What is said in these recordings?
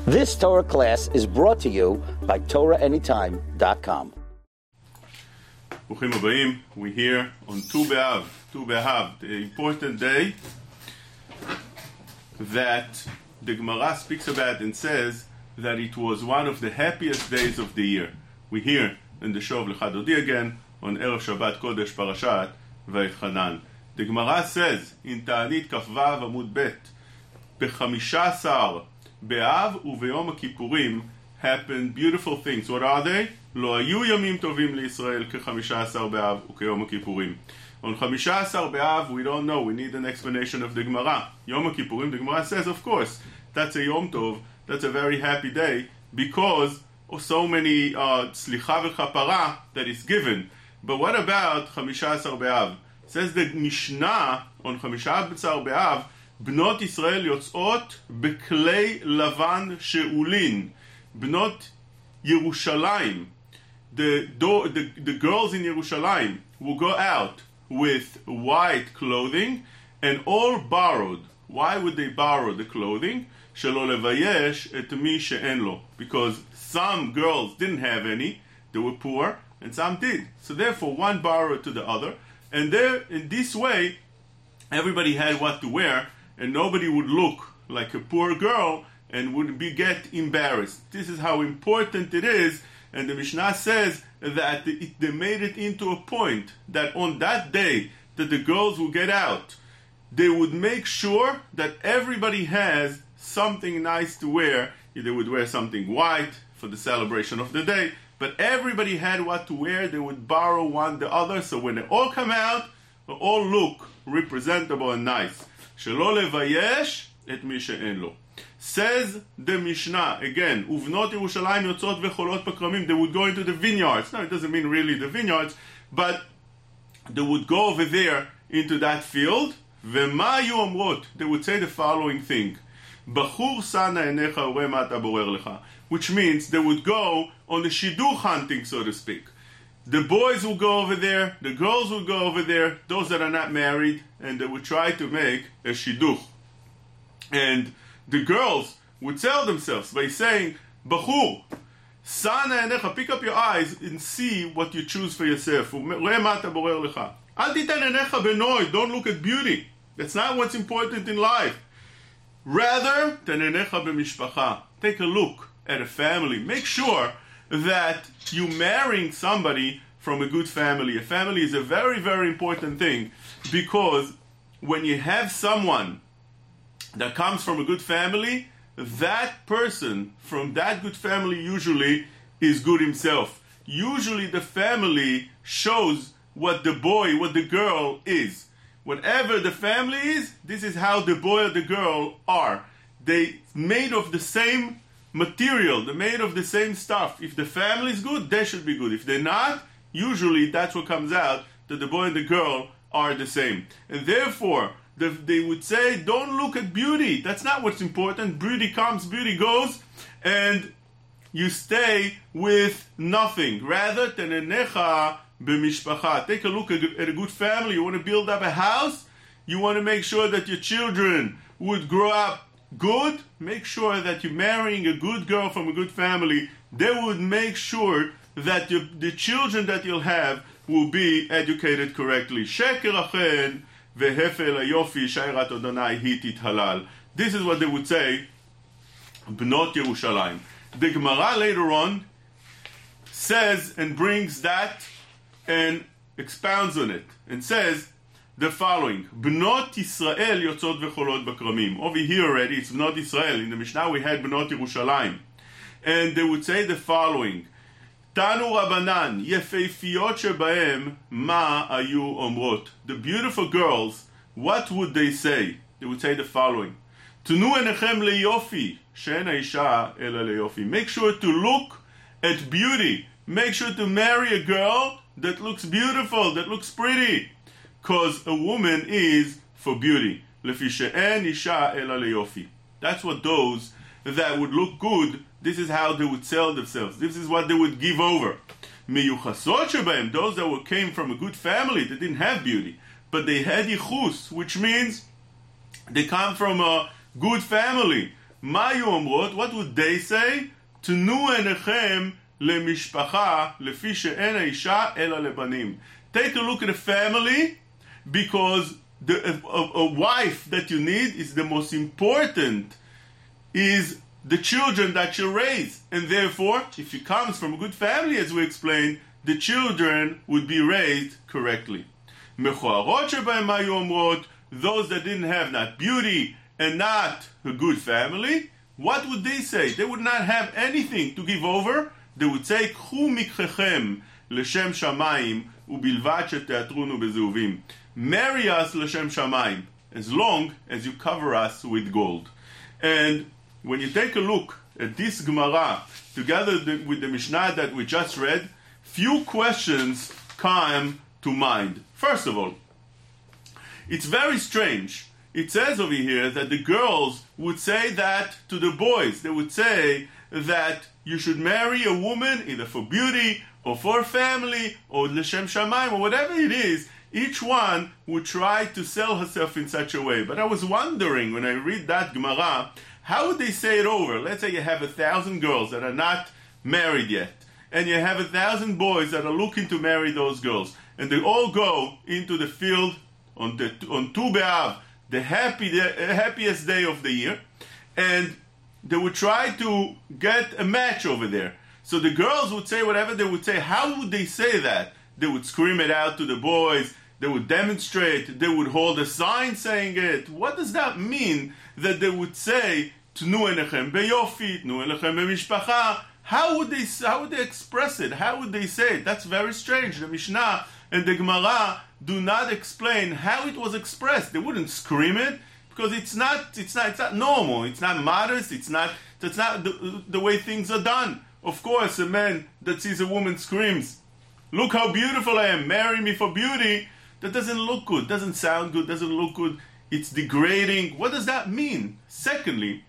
This Torah class is brought to you by TorahAnytime.com. Bruchim Habayim. We're here on Tu B'Av, the important day that the Gemara speaks about and says that it was one of the happiest days of the year. We're here in the show of Lecha Dodi again on Erev Shabbat Kodesh Parashat Vayetchanan. The Gemara says in Ta'anit Kafvav Amud Bet, ב-15 באב וביום הכיפורים happened beautiful things. What are they? לא היו ימים טובים לישראל כ-15 באב וכיום הכיפורים. On 15 באב, we don't know. We need an explanation of the Gemara. Yom HaKippurim, the Gemara says, of course, that's a Yom Tov, that's a very happy day, because of so many slicha v'chapara that is given. But what about 15 באב? Says the Mishnah on 15 באב, בנות ישראל יוצאות בכלי לבן שאולין. בנות ירושלים, the girls in Yerushalayim will go out with white clothing and all borrowed. Why would they borrow the clothing? שלא לבייש את מי שאין לו. Because some girls didn't have any, they were poor, and some did. So therefore one borrowed to the other, and there, in this way, everybody had what to wear, and nobody would look like a poor girl and would get embarrassed. This is how important it is. And the Mishnah says that they made it into a point that on that day that the girls will get out, they would make sure that everybody has something nice to wear. They would wear something white for the celebration of the day, but everybody had what to wear. They would borrow one the other, so when they all come out, they all look representable and nice. שלא לבייש את מי שאין לו. Says the Mishnah, again, ובנות ירושלים יוצאות וחולות בכרמים, they would go into the vineyards. No, it doesn't mean really the vineyards, but they would go over there into that field, ומה היו אומרות? They would say the following thing, בחור שנה עיניך ורואה מה אתה בורר לך, which means they would go on the shidduch hunting, so to speak. The boys will go over there, the girls will go over there, those that are not married, and they would try to make a shidduch. And the girls would tell themselves by saying, Bachur, sana enecha, pick up your eyes and see what you choose for yourself. Don't look at beauty. That's not what's important in life. Rather, take a look at a family. Make sure that you're marrying somebody from a good family. A family is a very, very important thing, because when you have someone that comes from a good family, that person from that good family usually is good himself. Usually the family shows what the boy, what the girl is. Whatever the family is, this is how the boy or the girl are. They made of the same material, they're made of the same stuff. If the family is good, they should be good. If they're not, usually that's what comes out, that the boy and the girl are the same. And therefore, they would say, don't look at beauty. That's not what's important. Beauty comes, beauty goes, and you stay with nothing. Rather, tenenecha b'mishpacha. Take a look at a good family. You want to build up a house? You want to make sure that your children would grow up good? Make sure that you're marrying a good girl from a good family. They would make sure that the children that you'll have will be educated correctly. Sheker achen vehefel hayofi shairat Adonai hi tithalal. This is what they would say, Bnot Yerushalayim. The Gemara later on says and brings that and expounds on it and says the following: Bnot Yisrael yotzot vecholot bakramim. Over here already, it's Bnot Yisrael. In the Mishnah we had Bnot Yerushalayim, and they would say the following: Tanu Rabanan yefeifiyot shebahem ma ayu omrot. The beautiful girls, what would they say? They would say the following: Tunu enechem leyofi she'en haisha ela leyofi. Make sure to look at beauty. Make sure to marry a girl that looks beautiful, that looks pretty. Because a woman is for beauty. Lefi she'en isha ela leyofi. That's what those that would look good, this is how they would sell themselves. This is what they would give over. Meyuchasot shebahem, those that came from a good family, they didn't have beauty, but they had yichus, which means they come from a good family. Mayu omrot, what would they say? Tnu enechem lemishpacha lefi she'en ha'isha ela lebanim. Take a look at a family, because a wife that you need is the most important, is the children that you raise. And therefore, if he comes from a good family, as we explained, the children would be raised correctly. Mechoarot shebahem mayu omrot, those that didn't have not beauty and not a good family, what would they say? They would not have anything to give over. They would say, K'chu mikchechem l'shem shamayim ubilvad sheteatrunu bezuvim. Marry us l'shem shamayim, as long as you cover us with gold. And when you take a look at this Gemara, together with the Mishnah that we just read, few questions come to mind. First of all, it's very strange. It says over here that the girls would say that to the boys. They would say that you should marry a woman either for beauty or for family or l'shem shamayim or whatever it is. Each one would try to sell herself in such a way. But I was wondering when I read that Gemara, how would they say it over? Let's say you have 1,000 girls that are not married yet, and you have 1,000 boys that are looking to marry those girls, and they all go into the field on Tu B'Av, the happiest day of the year, and they would try to get a match over there. So the girls would say whatever they would say. How would they say that? They would scream it out to the boys. They would demonstrate. They would hold a sign saying it. What does that mean that they would say, Tnu enechem beyofi, tnu enechem bemishpacha? How would they express it? How would they say it? That's very strange. The Mishnah and the Gemara do not explain how it was expressed. They wouldn't scream it, because it's not normal. It's not modest. That's not the way things are done. Of course, a man that sees a woman screams, "Look how beautiful I am, marry me for beauty." That doesn't look good, doesn't sound good, doesn't look good. It's degrading. What does that mean? Secondly,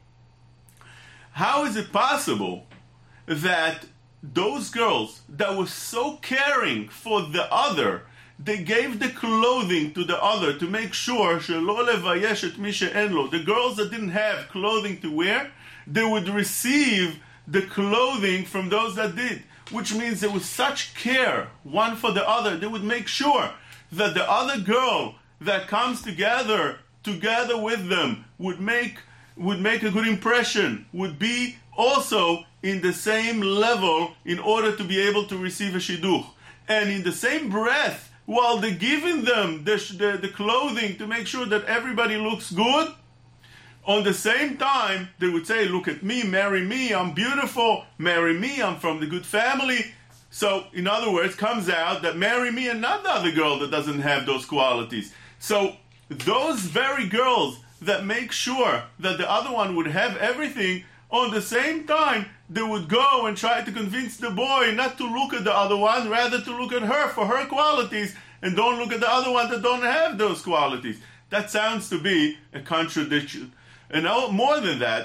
how is it possible that those girls that were so caring for the other, they gave the clothing to the other to make sure shelo levayesh et mi she'en lo, the girls that didn't have clothing to wear, they would receive the clothing from those that did, which means there was such care one for the other. They would make sure that the other girl that comes together with them would make a good impression, would be also in the same level in order to be able to receive a shidduch. And in the same breath, while they're giving them the clothing to make sure that everybody looks good, on the same time, they would say, look at me, marry me, I'm beautiful, marry me, I'm from the good family. So, in other words, comes out that marry me and not the other girl that doesn't have those qualities. So, those very girls that make sure that the other one would have everything, on the same time, they would go and try to convince the boy not to look at the other one, rather to look at her for her qualities, and don't look at the other one that don't have those qualities. That sounds to be a contradiction. And more than that,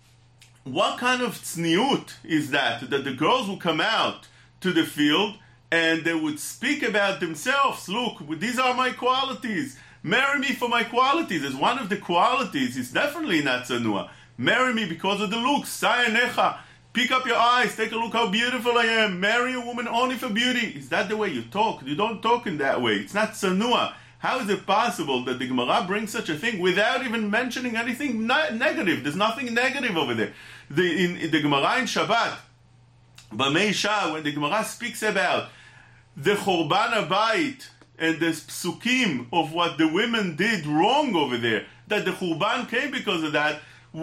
what kind of tzniut is that the girls will come out to the field and they would speak about themselves? Look, these are my qualities. Marry me for my qualities. As one of the qualities is definitely not tzanua. Marry me because of the looks. Sayanecha. Pick up your eyes. Take a look how beautiful I am. Marry a woman only for beauty. Is that the way you talk? You don't talk in that way. It's not tzanua. How is it possible that the Gemara brings such a thing without even mentioning anything negative? There's nothing negative over there. In the Gemara in Shabbat, Bamei Shah, when the Gemara speaks about the Chorban HaBayit and the psukim of what the women did wrong over there, that the Churban came because of that,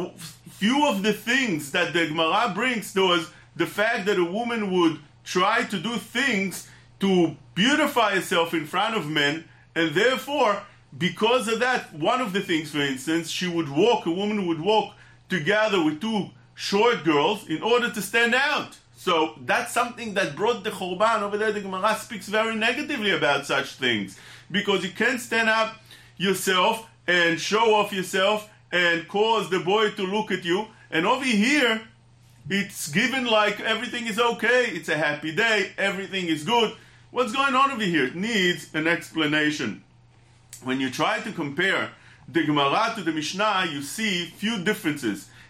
few of the things that the Gemara brings was the fact that a woman would try to do things to beautify herself in front of men, and therefore, because of that, one of the things, for instance, a woman would walk together with two short girls in order to stand out. So that's something that brought the Chorban. Over there, the Gemara speaks very negatively about such things, because you can't stand up yourself and show off yourself and cause the boy to look at you. And over here, it's given like everything is okay, it's a happy day, everything is good. What's going on over here? It needs an explanation. When you try to compare the Gemara to the Mishnah, you see few differences.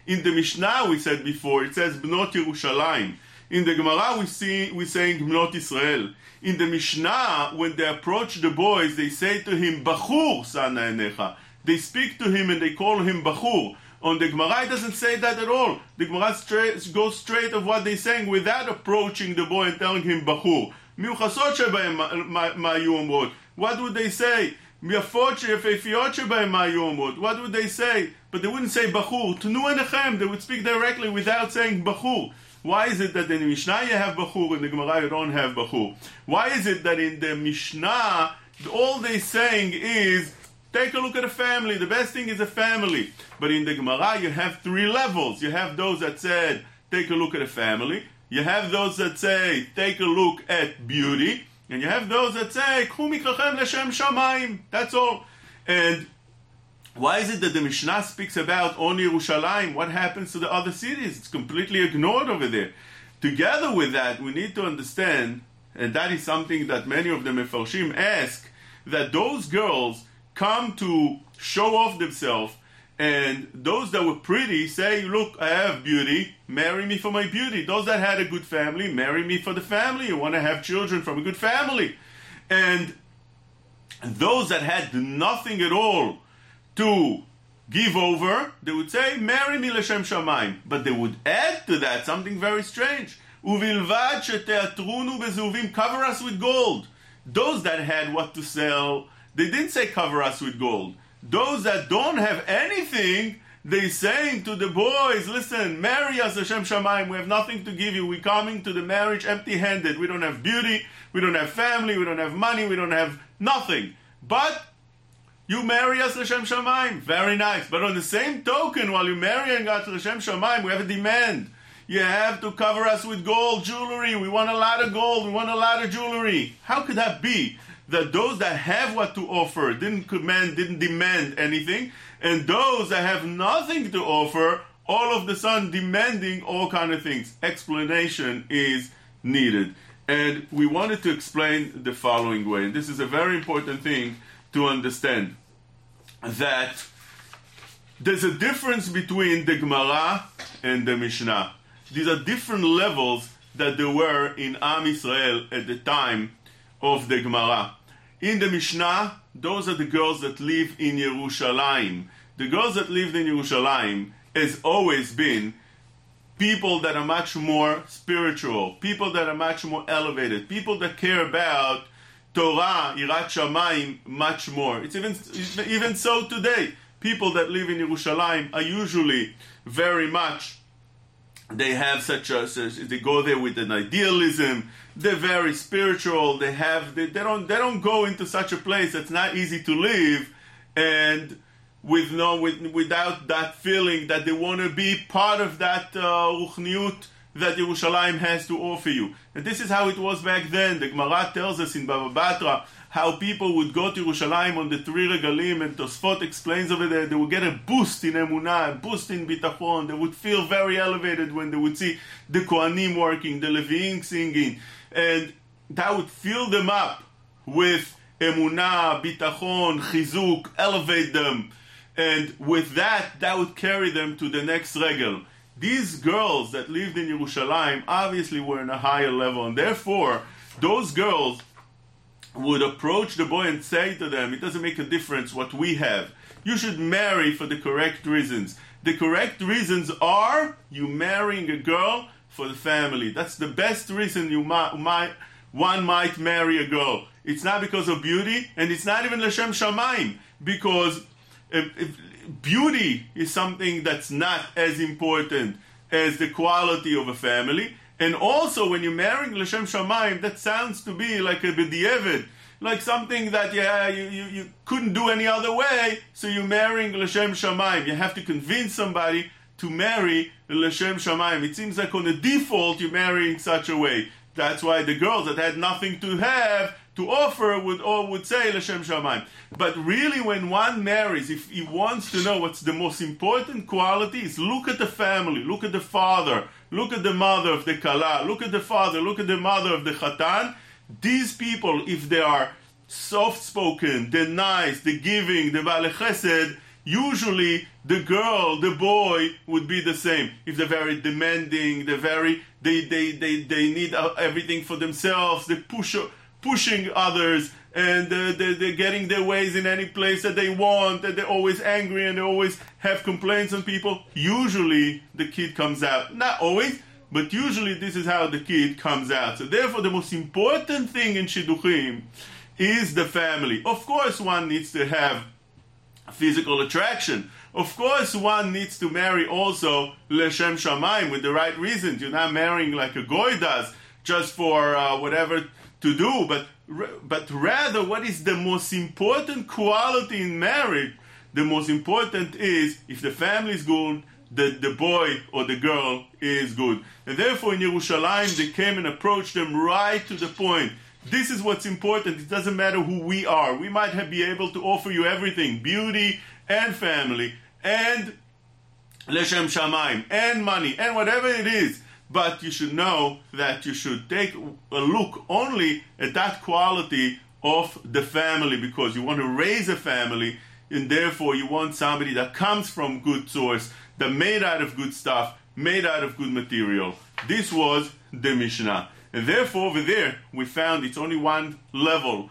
In the Mishnah, we said before, it says Bnot Yerushalayim. In the Gemara, we're saying Bnot Israel. In the Mishnah, when they approach the boys, they say to him, Bachur sana enecha. They speak to him and they call him Bachur. On the Gemara, it doesn't say that at all. The Gemara goes straight of what they're saying without approaching the boy and telling him Bachur. Miuchasot shebahem ma'ayu omrot. What would they say? Miafot shefefiot shebahem ma'ayu omrot. What would they say? But they wouldn't say Bachur. Tunu enechem. They would speak directly without saying Bachur. Why is it that in the Mishnah you have Bachur, in the Gemara you don't have Bachur? Why is it that in the Mishnah, all they're saying is, take a look at a family, the best thing is a family. But in the Gemara you have three levels. You have those that said, take a look at a family. You have those that say, take a look at beauty. And you have those that say, K'hu mikrachem l'shem shamayim. That's all. And why is it that the Mishnah speaks about only Yerushalayim? What happens to the other cities? It's completely ignored over there. Together with that, we need to understand, and that is something that many of the Mefarshim ask, that those girls come to show off themselves, and those that were pretty say, look, I have beauty, marry me for my beauty. Those that had a good family, marry me for the family. You want to have children from a good family. And those that had nothing at all to give over, they would say, marry me l'shem shamayim. But they would add to that something very strange. Uvilvad sheteatrunu bezuvim, cover us with gold. Those that had what to sell, they didn't say cover us with gold. Those that don't have anything, they saying to the boys, listen, marry us l'shem shamayim. We have nothing to give you. We're coming to the marriage empty-handed. We don't have beauty, we don't have family, we don't have money, we don't have nothing. But you marry us l'shem shamayim. Very nice. But on the same token, while you're marrying us l'shem shamayim, we have a demand. You have to cover us with gold, jewelry. We want a lot of gold. We want a lot of jewelry. How could that be? That those that have what to offer didn't demand anything, and those that have nothing to offer, all of the sudden demanding all kind of things. Explanation is needed. And we wanted to explain the following way, and this is a very important thing to understand, that there's a difference between the Gemara and the Mishnah. These are different levels that there were in Am Yisrael at the time of the Gemara. In the Mishnah, those are the girls that live in Yerushalayim. The girls that lived in Yerushalayim has always been people that are much more spiritual, people that are much more elevated, people that care about Torah, Yirat Shamayim, much more. It's even so today. People that live in Yerushalayim are usually very much, they have they go there with an idealism. They're very spiritual. They don't go into such a place that's not easy to live, and without that feeling that they want to be part of that ruchniut that Yerushalayim has to offer you. And this is how it was back then. The Gemara tells us in Bava Batra how people would go to Yerushalayim on the 3 regalim, and Tosfot explains over there, they would get a boost in emunah, a boost in bitachon. They would feel very elevated when they would see the Kohanim working, the Leviim singing, and that would fill them up with emunah, bitachon, chizuk, elevate them, and with that would carry them to the next regal. These girls that lived in Yerushalayim obviously were in a higher level, and therefore those girls would approach the boy and say to them, it doesn't make a difference what we have. You should marry for the correct reasons. The correct reasons are you marrying a girl for the family. That's the best reason one might marry a girl. It's not because of beauty, and it's not even l'shem shamayim, because beauty is something that's not as important as the quality of a family. And also, when you're marrying l'shem shamayim, that sounds to be like a b'di'evet, like something that you couldn't do any other way, so you're marrying l'shem shamayim. You have to convince somebody to marry l'shem shamayim. It seems like on the default you're marrying such a way. That's why the girls that had nothing to have to offer would say l'shem shamayim. But really, when one marries, if he wants to know what's the most important quality, is look at the family, look at the father, look at the mother of the kala, look at the father, look at the mother of the chatan. These people, if they are soft-spoken, they're nice, they're giving, they're ba'alei chesed, usually the girl, the boy would be the same. If they're very demanding, they need everything for themselves, they pushing others, and they're getting their ways in any place that they want, and they're always angry, and they always have complaints on people. Usually the kid comes out. Not always, but usually this is how the kid comes out. So therefore the most important thing in Shidduchim is the family. Of course one needs to have physical attraction. Of course one needs to marry also Leshem Shamayim with the right reasons. You're not marrying like a goy does just for whatever to do, but rather what is the most important quality in marriage? The most important is if the family is good, the boy or the girl is good. And therefore in Yerushalayim they came and approached them right to the point. This is what's important. It doesn't matter who we are. We might be able to offer you everything, beauty and family and Leshem Shamayim and money and whatever it is. But you should know that you should take a look only at that quality of the family, because you want to raise a family, and therefore you want somebody that comes from good source, that made out of good stuff, made out of good material. This was the Mishnah. And therefore over there we found it's only one level,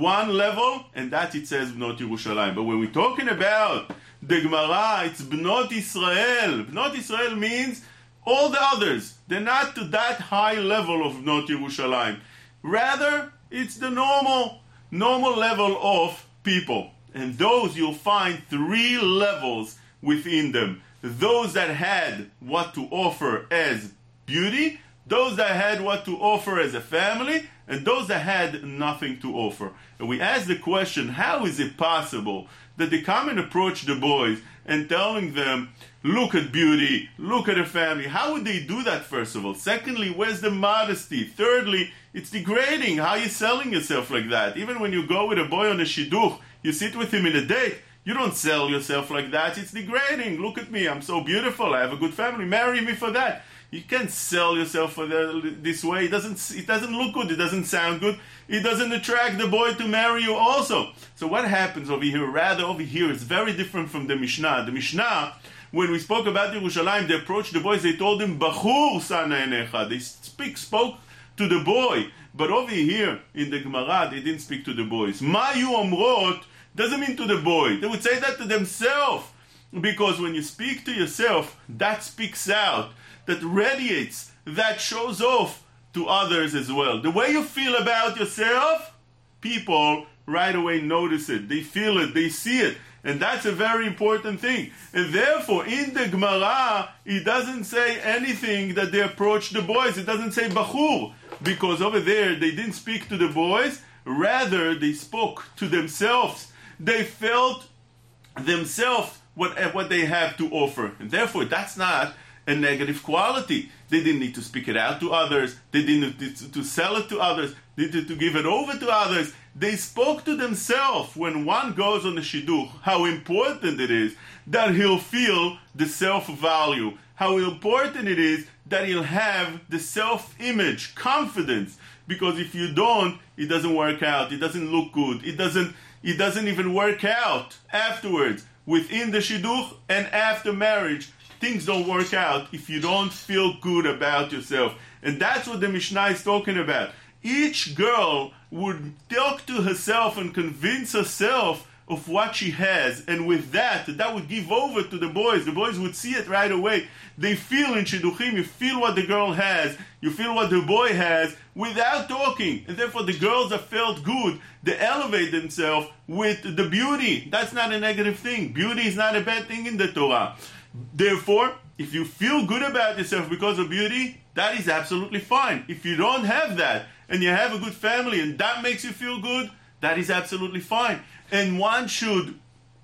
and that it says Bnot Yerushalayim. But when we're talking about the Gemara, it's Bnot Israel. Bnot Israel means all the others. They're not to that high level of Bnot Yerushalayim. Rather, it's the normal level of people. And those you'll find three levels within them. Those that had what to offer as beauty, those that had what to offer as a family, and those that had nothing to offer. And we ask the question, how is it possible that they come and approach the boys and telling them, look at beauty, look at a family? How would they do that, first of all? Secondly, where's the modesty? Thirdly, it's degrading. How are you selling yourself like that? Even when you go with a boy on a shidduch, you sit with him in a date, you don't sell yourself like that. It's degrading. Look at me, I'm so beautiful, I have a good family, marry me for that. You can't sell yourself for this way. It doesn't look good, it doesn't sound good, it doesn't attract the boy to marry you also. So what happens over here? Rather, over here is very different from the Mishnah. The Mishnah, when we spoke about Yerushalayim, they approached the boys, they told him, Bachur sana enecha. They spoke to the boy. But over here, in the Gemara, they didn't speak to the boys. Mayu omrot doesn't mean to the boy. They would say that to themselves. Because when you speak to yourself, that speaks out, that radiates, that shows off to others as well. The way you feel about yourself, people right away notice it, they feel it, they see it, and that's a very important thing. And therefore, in the Gemara, it doesn't say anything that they approach the boys. It doesn't say Bachur, because over there they didn't speak to the boys, rather they spoke to themselves. They felt themselves what they have to offer, and therefore that's not a negative quality. They didn't need to speak it out to others, they didn't need to sell it to others, they needed to give it over to others. They spoke to themselves. When one goes on the shidduch, how important it is that he'll feel the self-value, how important it is that he'll have the self-image, confidence, because if you don't, it doesn't work out, it doesn't look good, it doesn't even work out afterwards. Within the shidduch and after marriage, things don't work out if you don't feel good about yourself. And that's what the Mishnah is talking about. Each girl would talk to herself and convince herself of what she has, and with that would give over to the boys. The boys would see it right away. They feel in shidduchim, you feel what the girl has, you feel what the boy has, without talking. And therefore the girls that felt good, they elevate themselves with the beauty. That's not a negative thing. Beauty is not a bad thing in the Torah. Therefore, if you feel good about yourself because of beauty, that is absolutely fine. If you don't have that, and you have a good family, and that makes you feel good, that is absolutely fine. And one should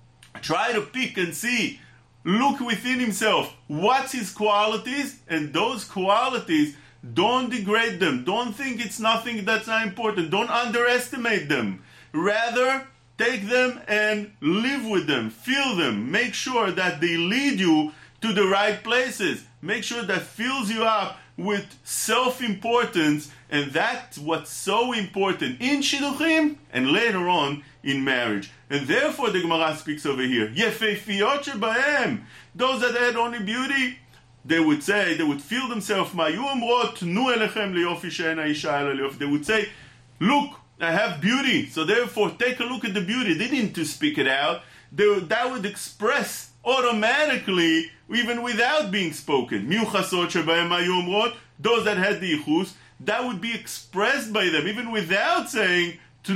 try to pick and see, look within himself, what's his qualities, and those qualities, don't degrade them. Don't think it's nothing that's not important. Don't underestimate them. Rather, take them and live with them, feel them. Make sure that they lead you to the right places. Make sure that fills you up with self-importance, and that's what's so important in shidduchim and later on in marriage. And therefore the Gemara speaks over here, Yefeifiyot shebahem, those that had only beauty, they would feel themselves, they would say, look, I have beauty, so therefore take a look at the beauty. They didn't to speak it out. That would express automatically, even without being spoken. Those that had the yichus, that would be expressed by them, even without saying, I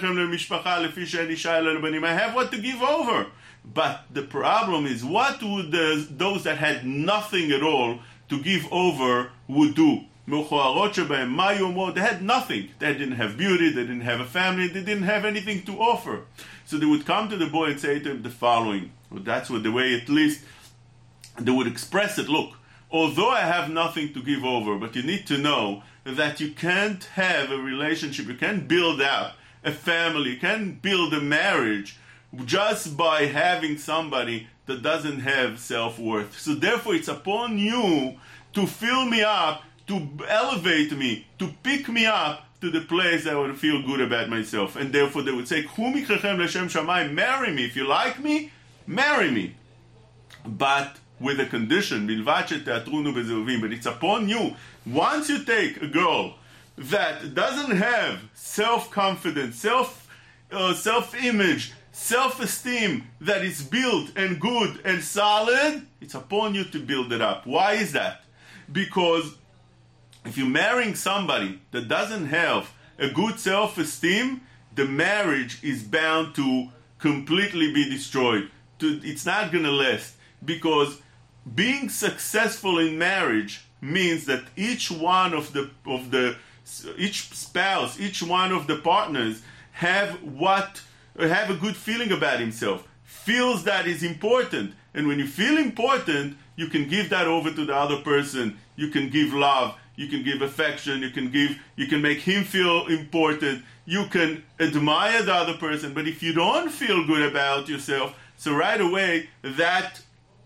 have what to give over. But the problem is, what would those that had nothing at all to give over would do? They had nothing. They didn't have beauty, they didn't have a family, they didn't have anything to offer. So they would come to the boy and say to him the following. Well, that's what the way, at least, they would express it. Look, although I have nothing to give over, but you need to know that you can't have a relationship, you can't build up a family, you can't build a marriage just by having somebody that doesn't have self-worth. So therefore it's upon you to fill me up, to elevate me, to pick me up to the place I would feel good about myself. And therefore they would say, marry me. If you like me, marry me. But with a condition, but it's upon you. Once you take a girl that doesn't have self-confidence, self-image, self-esteem that is built and good and solid, it's upon you to build it up. Why is that? Because if you're marrying somebody that doesn't have a good self-esteem, the marriage is bound to completely be destroyed. It's not going to last. Because being successful in marriage means that each spouse, each one of the partners have a good feeling about himself, feels that is important. And when you feel important, you can give that over to the other person. You can give love, you can give affection, you can make him feel important, you can admire the other person. But if you don't feel good about yourself, so right away that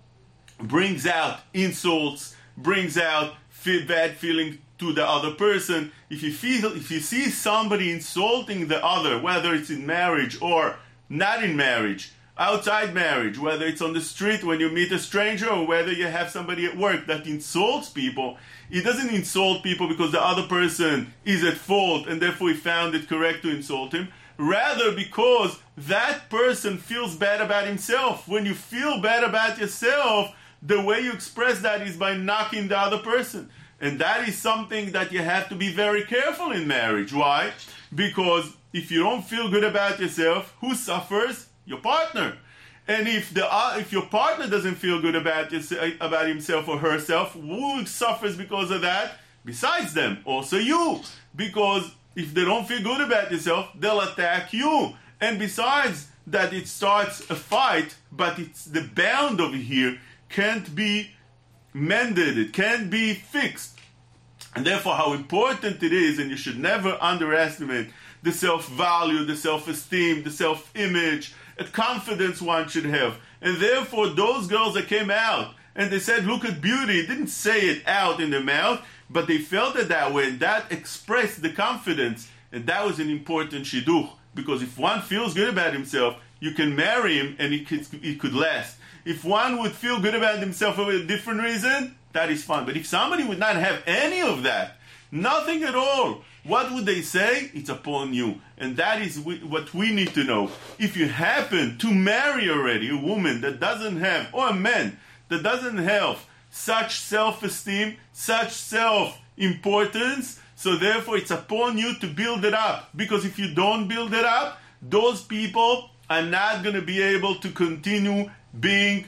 brings out insults, brings out bad feeling to the other person. If you see somebody insulting the other, whether it's in marriage or not in marriage, outside marriage, whether it's on the street when you meet a stranger, or whether you have somebody at work that insults people, he doesn't insult people because the other person is at fault and therefore he found it correct to insult him. Rather because that person feels bad about himself. When you feel bad about yourself, the way you express that is by knocking the other person. And that is something that you have to be very careful in marriage. Why? Because if you don't feel good about yourself, who suffers? Your partner. And if your partner doesn't feel good about himself or herself, who suffers because of that? Besides them, also you. Because if they don't feel good about yourself, they'll attack you. And besides that, it starts a fight, but it's the bound over here can't be mended, it can't be fixed. And therefore how important it is, and you should never underestimate the self-value, the self-esteem, the self-image, a confidence one should have. And therefore those girls that came out and they said, look at beauty, didn't say it out in their mouth, but they felt it that way, and that expressed the confidence. And that was an important shidduch, because if one feels good about himself, you can marry him and it could last. If one would feel good about himself for a different reason, that is fine. But if somebody would not have any of that, nothing at all, what would they say? It's upon you. And that is what we need to know. If you happen to marry already a woman that doesn't have, or a man that doesn't have such self-esteem, such self-importance, so therefore it's upon you to build it up. Because if you don't build it up, those people are not going to be able to continue being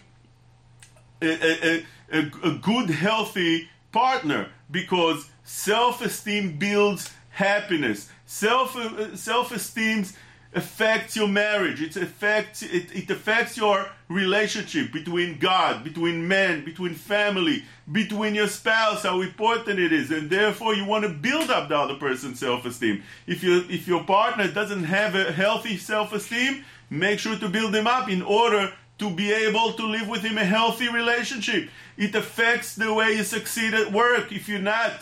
a good, healthy partner, because self-esteem builds happiness. Self-esteem affects your marriage. It affects your relationship between God, between men, between family, between your spouse, how important it is. And therefore you want to build up the other person's self-esteem. If your partner doesn't have a healthy self-esteem, make sure to build him up in order to be able to live with him a healthy relationship. It affects the way you succeed at work. If you're not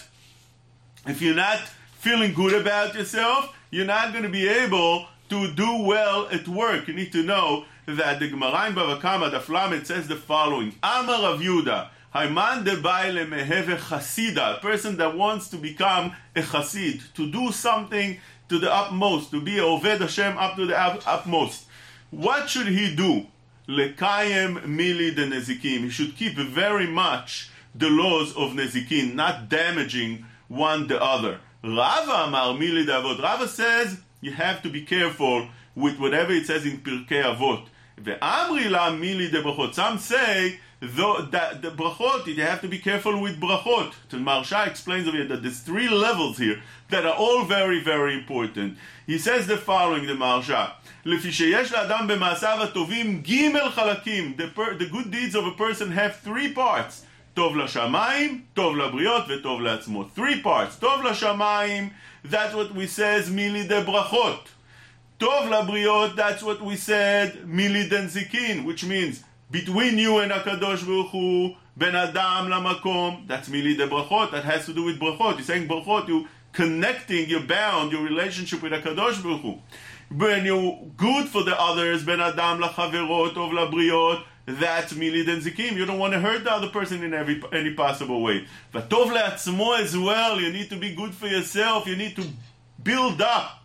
feeling good about yourself, you're not going to be able to do well at work. You need to know that the Gemara in Bava Kama Daf Lamed says the following: Amar Rav Yehuda, Hayman de Baile Meheve Chasida, a person that wants to become a Chasid, to do something to the utmost, to be a Oved Hashem up to the utmost. What should he do? Lekayem mili de nezikim. He should keep very much the laws of nezikin, not damaging one the other. Rava Amar mili de avot. Rava says you have to be careful with whatever it says in Pirkei Avot. Ve'amri la mili de brachot. Some say that the brachot, you have to be careful with brachot. So Maharsha explains over here that there's 3 levels here that are all very, very important. He says the following, the Maharsha: לפי שיש לאדם במעשיו הטובים ג' חלקים. The good deeds of a person have 3 parts. טוב לשמיים, טוב לבריות וטוב לעצמו. 3 parts. טוב לשמיים, that's what we says מילי דה ברכות. טוב לבריות, that's what we said מילי דה נזיקין, which means between you and HaKadosh Baruch Hu, בין אדם למקום, that's מילי דה ברכות, that has to do with ברכות. You're saying ברכות, you connecting, you bound your relationship with HaKadosh Baruch Hu. When you're good for the others, בין אדם לחברות, טוב לבריות, that's milid and zikim. You don't want to hurt the other person in any possible way. But tov le'atzmo as well. You need to be good for yourself. You need to build up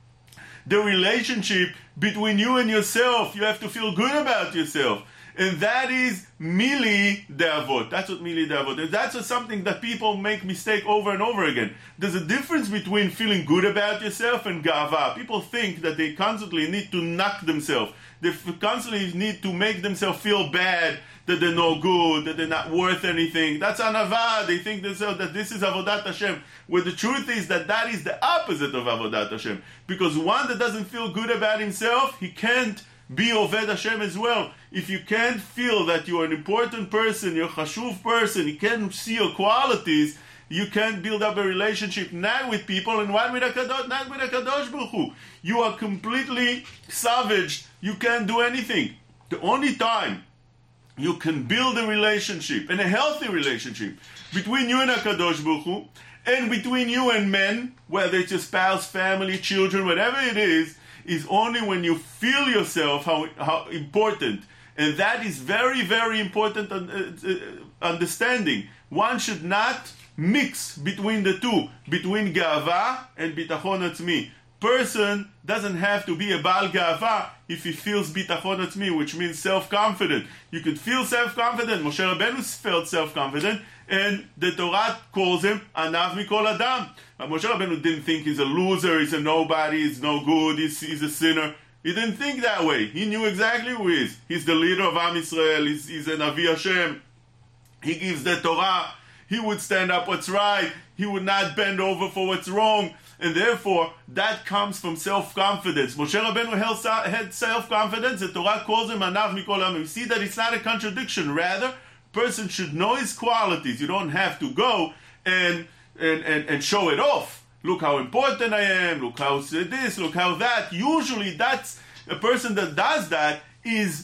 the relationship between you and yourself. You have to feel good about yourself. And that is mili de'avot. That's what mili de'avot is. That's something that people make mistake over and over again. There's a difference between feeling good about yourself and gava. People think that they constantly need to knock themselves. They constantly need to make themselves feel bad, that they're no good, that they're not worth anything. That's anava. They think themselves that this is avodat Hashem. Where the truth is that is the opposite of avodat Hashem. Because one that doesn't feel good about himself, he can't be Oved Hashem as well. If you can't feel that you're an important person, you're a chashuv person, you can't see your qualities, you can't build up a relationship not with people and not with HaKadosh Baruch Hu. You are completely savaged. You can't do anything. The only time you can build a relationship, and a healthy relationship, between you and HaKadosh Baruch Hu, and between you and men, whether it's your spouse, family, children, whatever it is only when you feel yourself how important. And that is very, very important understanding. One should not mix between the two, between gava and bitachon atzmi. Person doesn't have to be a Baal Gava if he feels bitachon atzmi, which means self-confident. You could feel self-confident. Moshe Rabbeinu felt self-confident, and the Torah calls him Anav Mikol Adam. Moshe Rabbeinu didn't think he's a loser, he's a nobody, he's no good, he's a sinner. He didn't think that way. He knew exactly who he is. He's the leader of Am Yisrael, he's a Navi Hashem. He gives the Torah. He would stand up what's right. He would not bend over for what's wrong. And therefore, that comes from self-confidence. Moshe Rabbeinu had self-confidence. The Torah calls him Anav Mikol Am. You see that it's not a contradiction. Rather, person should know his qualities. You don't have to go and show it off. Look how important I am. Look how this. Look how that. Usually, that's a person that does that is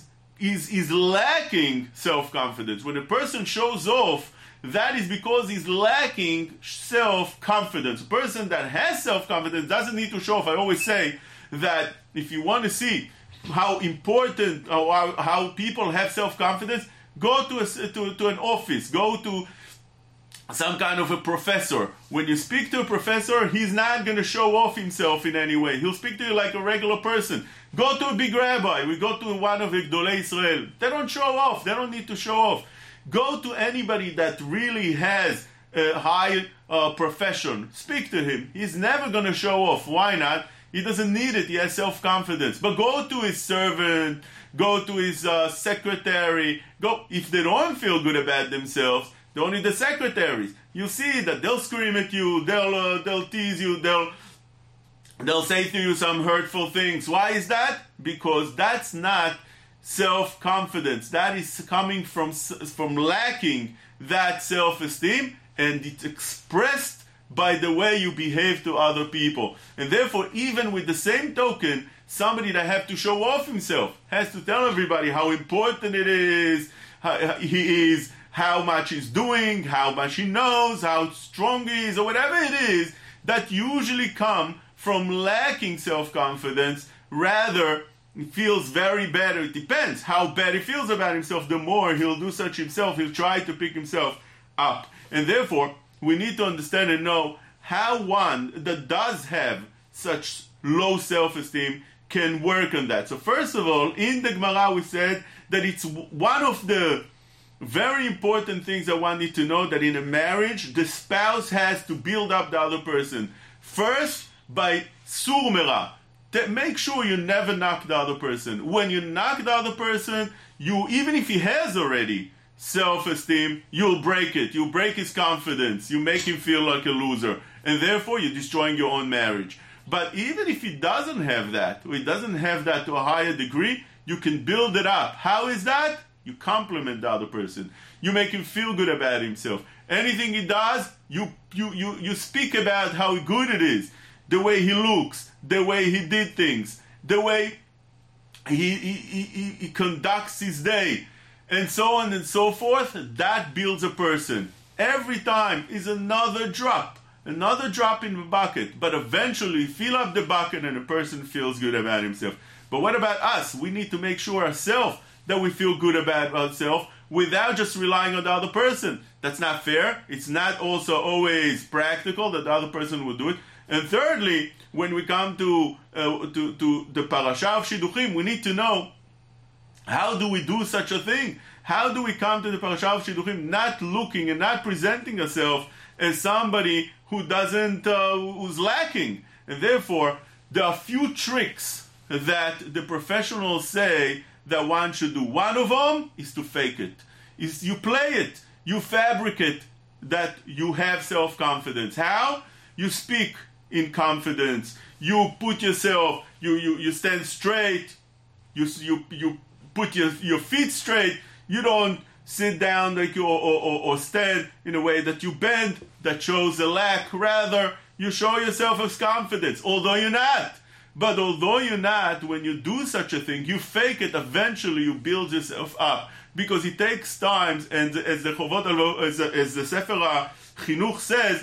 lacking self-confidence. When a person shows off, that is because he's lacking self-confidence. A person that has self-confidence doesn't need to show off. I always say that if you want to see how important or how people have self-confidence, go to an office, go to some kind of a professor. When you speak to a professor, he's not going to show off himself in any way. He'll speak to you like a regular person. Go to a big rabbi. We go to one of the Gdolei Israel. They don't show off. They don't need to show off. Go to anybody that really has a high profession. Speak to him. He's never going to show off. Why not? He doesn't need it. He has self-confidence. But go to his servant. Go to his secretary. Go. If they don't feel good about themselves, they're only the secretaries. You see that they'll scream at you. They'll tease you. They'll say to you some hurtful things. Why is that? Because that's not self-confidence. That is coming from lacking that self-esteem, and it's expressed by the way you behave to other people. And therefore, even with the same token, somebody that has to show off himself, has to tell everybody how important it is, he is, how much he's doing, how much he knows, how strong he is, or whatever it is, that usually come from lacking self-confidence. Rather, he feels very bad. It depends how bad he feels about himself. The more he'll do such himself, he'll try to pick himself up. And therefore, we need to understand and know how one that does have such low self-esteem can work on that. So first of all, in the Gemara we said that it's one of the very important things that one needs to know, that in a marriage, the spouse has to build up the other person. First, by sur mera. Make sure you never knock the other person. When you knock the other person, you, even if he has already self-esteem, you'll break it. You'll break his confidence. You make him feel like a loser. And therefore, you're destroying your own marriage. But even if he doesn't have that, or he doesn't have that to a higher degree, you can build it up. How is that? You compliment the other person. You make him feel good about himself. Anything he does, you speak about how good it is. The way he looks, the way he did things, the way he conducts his day, and so on and so forth. That builds a person. Every time is another drop in the bucket. But eventually, fill up the bucket and a person feels good about himself. But what about us? We need to make sure ourselves that we feel good about ourselves without just relying on the other person. That's not fair. It's not also always practical that the other person will do it. And thirdly, when we come to the parasha of Shidduchim, we need to know, how do we do such a thing? How do we come to the parasha of Shidduchim not looking and not presenting ourselves as somebody who who's lacking? And therefore, there are a few tricks that the professionals say that one should do. One of them is to fake it. Is you play it, you fabricate that you have self-confidence. How? You speak in confidence. You put yourself, you stand straight. You put your feet straight. You don't sit down like or stand in a way that you bend, that shows a lack. Rather, you show yourself as confidence, although you're not. But although you're not, when you do such a thing, you fake it. Eventually, you build yourself up, because it takes time. And as the Sefer Chinuch says,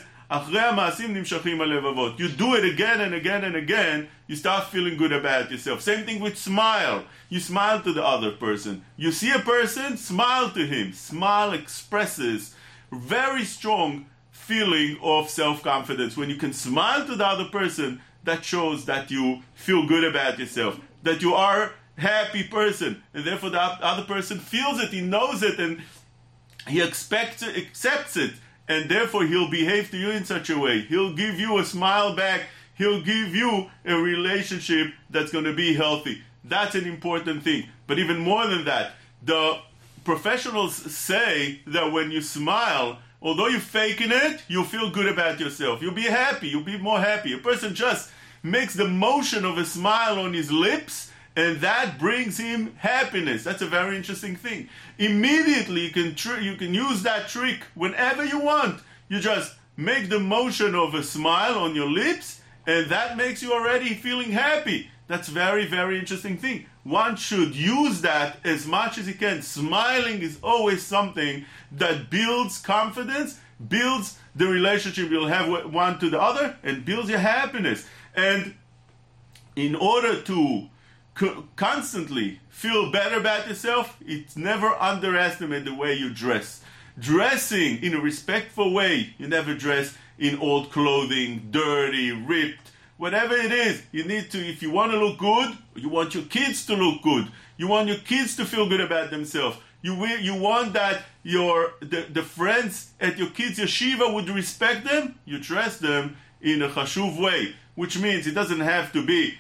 you do it again and again and again, you start feeling good about yourself. Same thing with smile. You smile to the other person. You see a person, smile to him. Smile expresses very strong feeling of self-confidence. When you can smile to the other person, that shows that you feel good about yourself, that you are a happy person, and therefore the other person feels it, he knows it, and he accepts it, and therefore he'll behave to you in such a way. He'll give you a smile back. He'll give you a relationship that's going to be healthy. That's an important thing. But even more than that, the professionals say that when you smile, although you're faking it, you'll feel good about yourself. You'll be happy. You'll be more happy. A person just makes the motion of a smile on his lips, and that brings him happiness. That's a very interesting thing. Immediately, you can use that trick whenever you want. You just make the motion of a smile on your lips, and that makes you already feeling happy. That's very, very interesting thing. One should use that as much as he can. Smiling is always something that builds confidence, builds the relationship you'll have one to the other, and builds your happiness. And in order to constantly feel better about yourself, it's never underestimate the way you dress. Dressing in a respectful way. You never dress in old clothing, dirty, ripped, whatever it is. You need to, if you want to look good, you want your kids to look good. You want your kids to feel good about themselves. You want that the friends at your kids' yeshiva would respect them. You dress them in a chashuv way, which means it doesn't have to be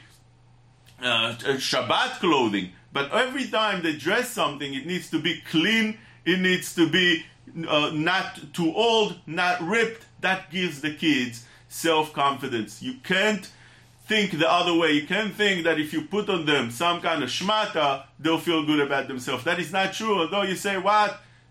Shabbat clothing, but every time they dress something, it needs to be clean, it needs to be not too old, not ripped. That gives the kids self-confidence. You can't think the other way. You can't think that if you put on them some kind of shmata, they'll feel good about themselves. That is not true. Although you say, what?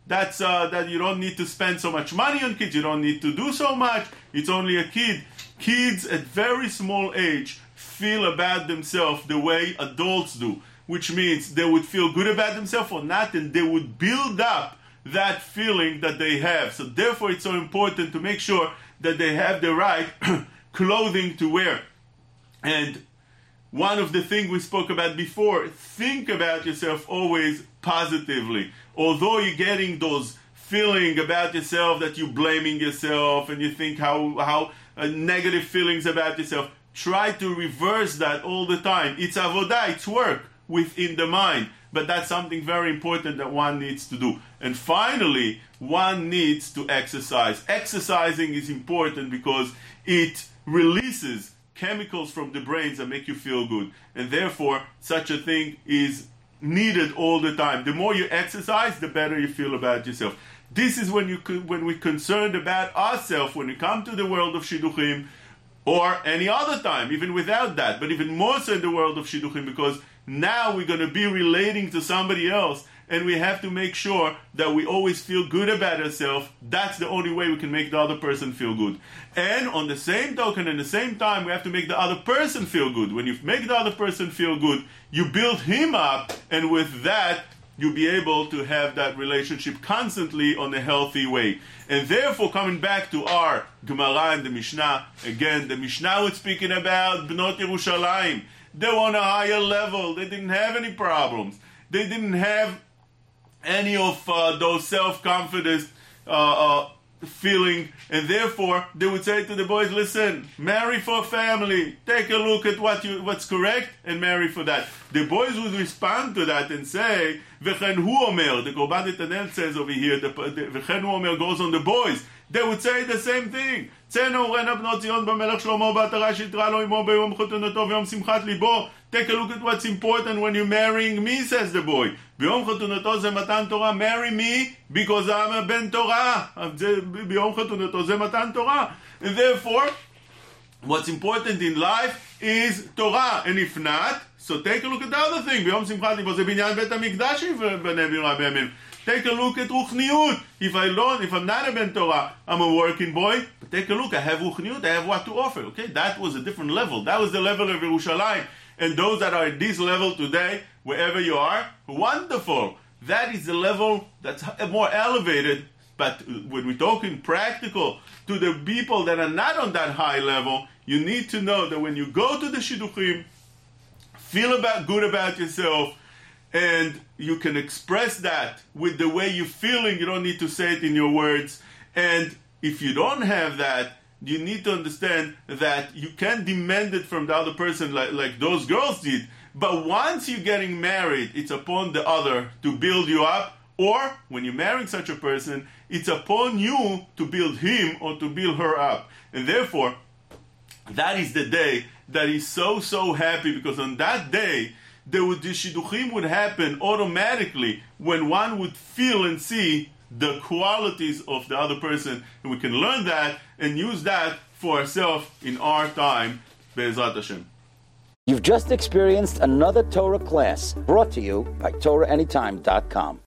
That's that you don't need to spend so much money on kids. You don't need to do so much. It's only a kid. Kids at very small age feel about themselves the way adults do, which means they would feel good about themselves or not, and they would build up that feeling that they have. So therefore, it's so important to make sure that they have the right clothing to wear. And one of the things we spoke about before, think about yourself always positively. Although you're getting those feeling about yourself that you're blaming yourself and you think how negative feelings about yourself, try to reverse that all the time. It's avodah, it's work within the mind. But that's something very important that one needs to do. And finally, one needs to exercise. Exercising is important because it releases chemicals from the brains that make you feel good. And therefore, such a thing is needed all the time. The more you exercise, the better you feel about yourself. This is when we're concerned about ourselves, when we come to the world of Shidduchim, or any other time, even without that, but even more so in the world of Shidduchim, because now we're going to be relating to somebody else, and we have to make sure that we always feel good about ourselves. That's the only way we can make the other person feel good. And on the same token, at the same time, we have to make the other person feel good. When you make the other person feel good, you build him up, and with that, you'll be able to have that relationship constantly on a healthy way. And therefore, coming back to our Gemara and the Mishnah, again, the Mishnah was speaking about Bnot Yerushalayim. They were on a higher level. They didn't have any problems. They didn't have any of those self-confidence feeling, and therefore they would say to the boys, listen, marry for family, take a look at what's correct and marry for that. The boys would respond to that and say, V'chen hu omer, the Korban Netanel says over here, V'chen hu omer goes on the boys. They would say the same thing. Take a look at what's important when you're marrying me, says the boy. Marry me because I'm a ben Torah. And therefore, what's important in life is Torah. And if not, so take a look at the other thing. Take a look at Ruchniut. If I'm not a Ben Torah, I'm a working boy. But take a look, I have Ruchniut, I have what to offer. Okay, that was a different level. That was the level of Yerushalayim. And those that are at this level today, wherever you are, wonderful. That is the level that's more elevated. But when we're talking practical to the people that are not on that high level, you need to know that when you go to the Shidduchim, feel good about yourself, and you can express that with the way you're feeling. You don't need to say it in your words. And if you don't have that, you need to understand that you can't demand it from the other person like those girls did. But once you're getting married, it's upon the other to build you up. Or when you're marrying such a person, it's upon you to build him or to build her up. And therefore, that is the day that is so happy, because on that day, the shidduchim would happen automatically when one would feel and see the qualities of the other person, and we can learn that and use that for ourselves in our time. Be'ezrat Hashem. You've just experienced another Torah class brought to you by TorahAnytime.com.